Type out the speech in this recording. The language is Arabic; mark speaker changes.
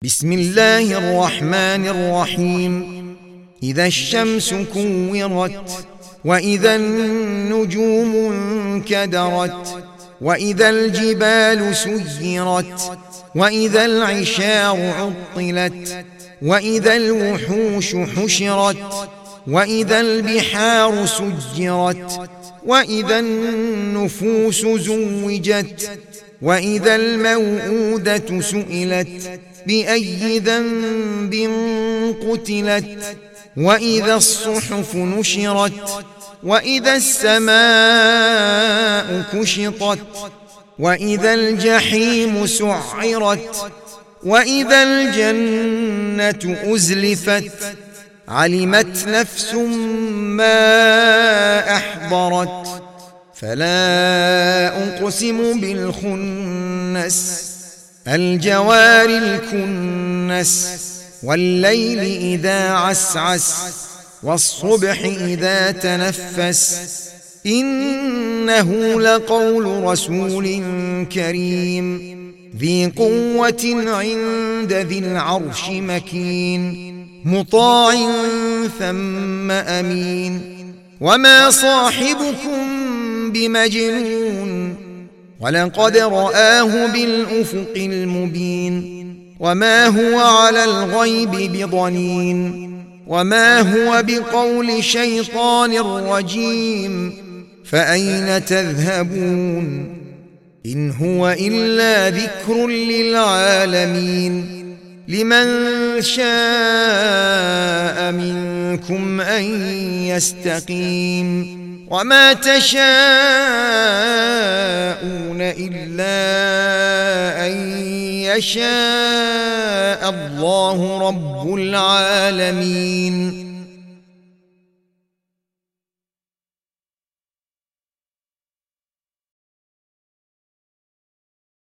Speaker 1: بسم الله الرحمن الرحيم. إذا الشمس كورت، وإذا النجوم انكدرت، وإذا الجبال سيرت، وإذا العشار عطلت، وإذا الوحوش حشرت، وإذا البحار سجرت، وإذا النفوس زوجت، وإذا الموءودة سئلت بأي ذنب قتلت، وإذا الصحف نشرت، وإذا السماء كشطت، وإذا الجحيم سعرت، وإذا الجنة أزلفت، علمت نفس ما أحضرت. فلا أقسم بالخنس، الجوار الكنس، والليل إذا عسعس، والصبح إذا تنفس، إنه لقول رسول كريم ذي قوة عند ذي العرش مكين، مطاع ثم أمين. وما صاحبكم بمجنون، ولقد رآه بالأفق المبين. وما هو على الغيب بضنين، وما هو بقول شيطان رجيم. فأين تذهبون؟ إن هو إلا ذكر للعالمين. لمن شاء منكم أن يستقيم، وما تشاءون إلا أن يشاء الله رب العالمين.